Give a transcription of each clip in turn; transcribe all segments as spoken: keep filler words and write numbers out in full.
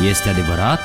Este adevărat?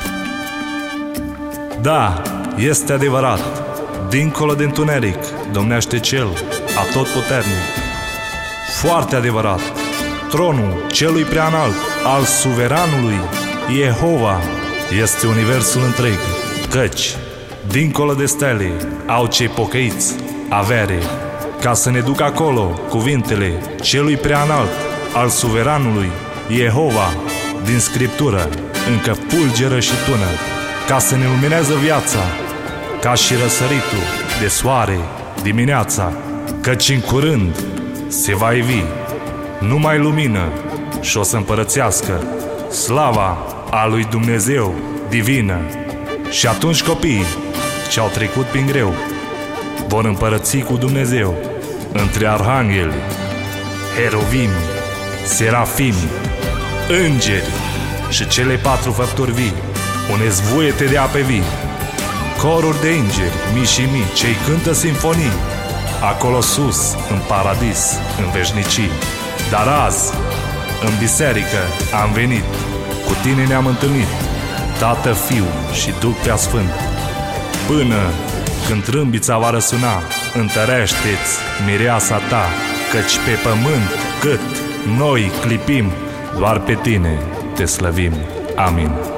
Da, este adevărat. Dincolo de întuneric domnește Cel Atotputernic. Foarte adevărat. Tronul celui preanalt al suveranului Jehova este universul întreg, căci dincolo de stele au cei pocăiți avere, ca să ne ducă acolo cuvintele celui preanalt al suveranului Jehova din Scriptură, încă pulgeră și tună, ca să ne luminează viața, ca și răsăritul de soare dimineața, căci în curând se va ivi numai lumină și o să împărățească slava a lui Dumnezeu divină. Și atunci copiii ce-au trecut prin greu vor împărăți cu Dumnezeu între arhangheli, heruvimi, serafimi, îngeri și cele patru făpturi vii, unde zvuiete de ape vii, coruri de îngeri, mii și mii, cei cântă simfonii, acolo sus, în paradis, în veșnicii. Dar azi, în biserică am venit, cu tine ne-am întâlnit, Tată, Fiu și Duh Prea Sfânt. Până când trâmbița va răsuna, întărește-ți mireasa ta, căci pe pământ cât noi clipim, doar pe tine te slăvim. Amin.